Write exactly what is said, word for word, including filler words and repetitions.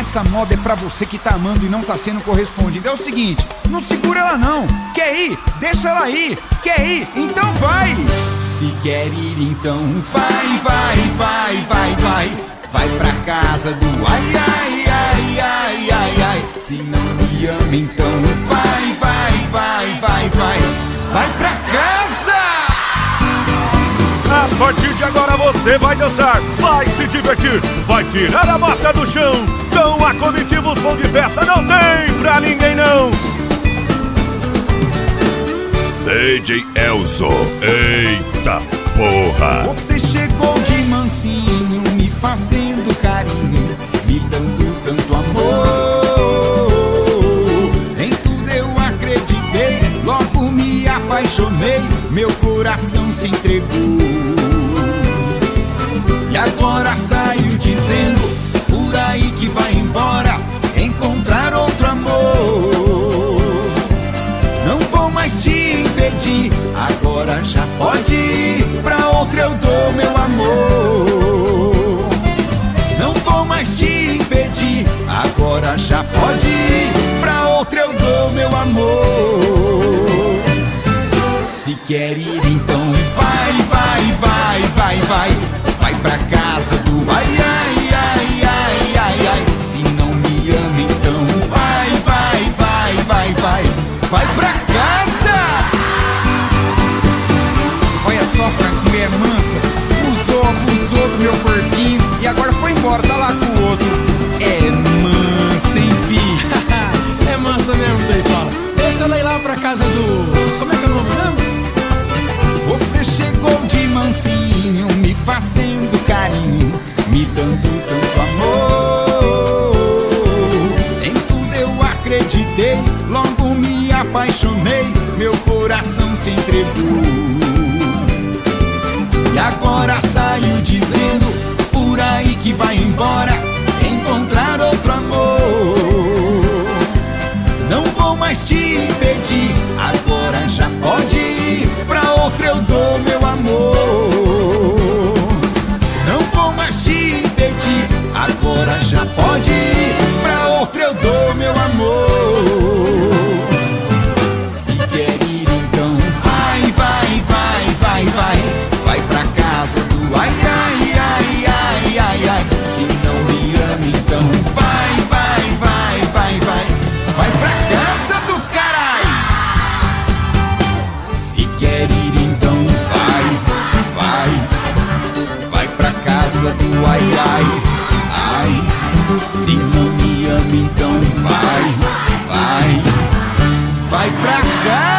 Essa moda é pra você que tá amando e não tá sendo correspondido. É o seguinte, não segura ela não. Quer ir? Deixa ela ir. Quer ir? Então vai. Se quer ir, então vai, vai, vai, vai, vai. Vai pra casa do ai, ai, ai, ai, ai, ai. Se não me ama, então vai, vai, vai, vai, vai. Vai pra casa. A partir de agora você vai dançar, vai se divertir, vai tirar a mata do chão. Com a Comitiva, os Bom de Festa não tem pra ninguém não. D J Elzo, eita porra. Você chegou de mansinho, me fazendo carinho, me dando tanto amor. Em tudo eu acreditei, logo me apaixonei, meu coração se entregou. E agora saiu dizendo por aí que vai embora, encontrar outro amor. Não vou mais te impedir, agora já pode ir, pra outra eu dou meu amor. Não vou mais te impedir, agora já pode ir, pra outra eu dou meu amor. Se quer ir então vai, vai, vai, vai, vai. Vai pra casa do ai, ai, ai, ai, ai, ai. Se não me ama então vai, vai, vai, vai, vai. Vai pra casa. Olha só, Franco, mulher mansa. Usou, abusou do meu porquinho e agora foi embora, tá lá com o outro. É mansa, enfim. É mansa mesmo, pessoal. Deixa ela ir lá pra casa do... Como é que é o nome mesmo? Você chegou de mansinho, me fazendo carinho, me dando tanto amor. Em tudo eu acreditei, logo me apaixonei, meu coração se entregou. E agora saiu dizendo por aí que vai embora, encontrar outro amor. Não vou mais te impedir, agora já pode ir, pra outra eu dou meu amor. Não vou mais te impedir, agora já pode ir, pra outra eu dou meu amor. Se quer ir então vai, vai, vai, vai, vai. Vai pra casa do ai, ai, ai, ai, ai, ai. Se não me ama então vai, vai, vai, vai, vai. Vai pra casa do caralho. Se quer ir então vai, vai. Vai pra casa do ai, ai, ai. Se não me ama então vai, vai. Vai pra casa.